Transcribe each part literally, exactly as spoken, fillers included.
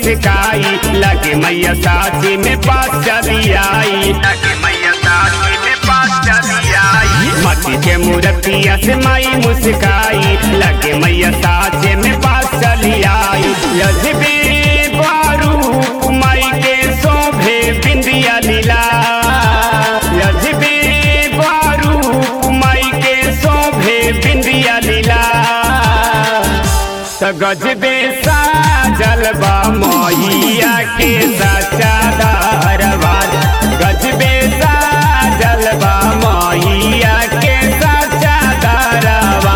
मुस्काई लगे मैया साची में पास चली आई, लगे मैया साची में पास चली आई। मटी के मूर्तिया से माई मुस्काई लगे मैया साची में पास चली आई। लजबी बारू माई के शोभे बिंदिया लीला, लजबी बारू माई के शोभे बिंदिया लीला। गजबे साजल बा मैया के सच्चा दरबार, गजबे साजल बा मैया के सच्चा दरबार।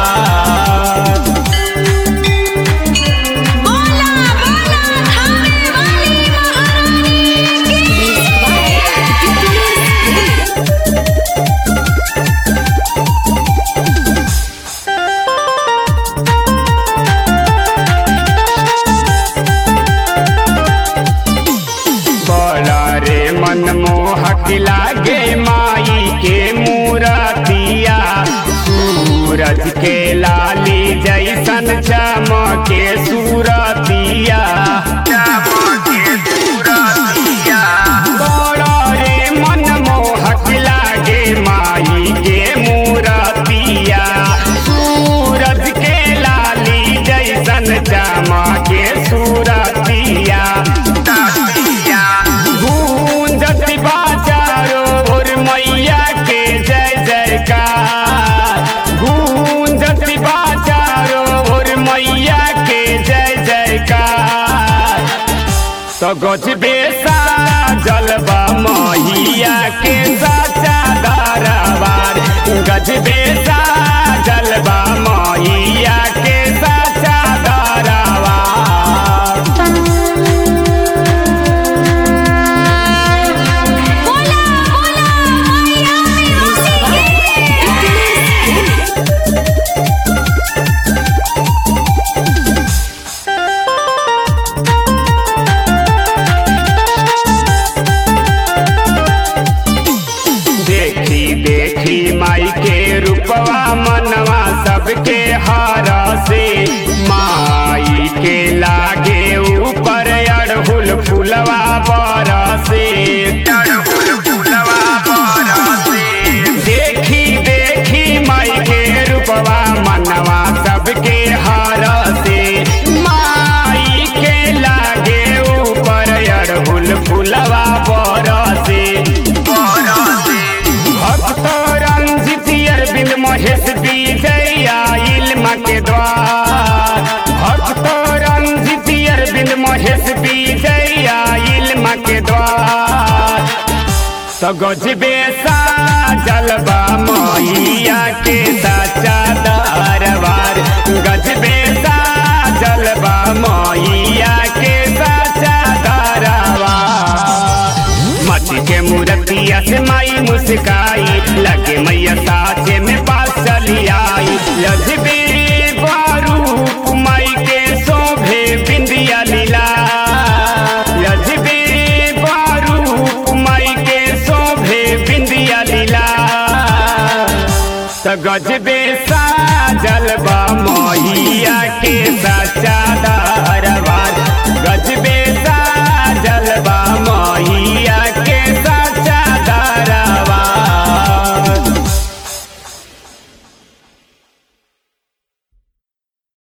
बोला बोला थाने वाली महारानी मनमोहक लागे माई के मूरतिया, सूरज के लाली जैसन चमके सूरतिया, बड़ा रे मनमोहक लागे माई के मूरतिया, सूरज के लाली जैसन चमके सूरतिया। मैया के जय जयकार गूंजती बाजारों और मैया के जय जयकार। तो गजबे साजल बा मैया के सच्चा दरबार, गजबे साजल बा मैया के सच्चा दरबार। देखी माई के रूपवा मनवा सबके हारा से, माई के लागे ऊपर अड़हुल फुलवा बरसे, अड़हुल फुलवा बरसे। देखी देखी माई के रूपवा मनवा सबके हारा से, माई के लागे ऊपर अड़हुल फुलवा बरसे। भक्त रंजित अरविंद महेश विजय आइल माँ के द्वार, भक्त रंजित अरविंद महेश विजय आइल माँ के द्वार। तो गजबे साजल बा मैया के सच्चा दरबार, गजबे साजल बा मैया के सच्चा दरबार। मटी के मूर्तिया से माई मुस्काई लगे मैया साचे में पास चली आई। लजबी बारू माई के शोभे बिंदिया लीला, लजबी बारू माई के शोभे बिंदिया लीला। तो गजबे साजल बा मैया के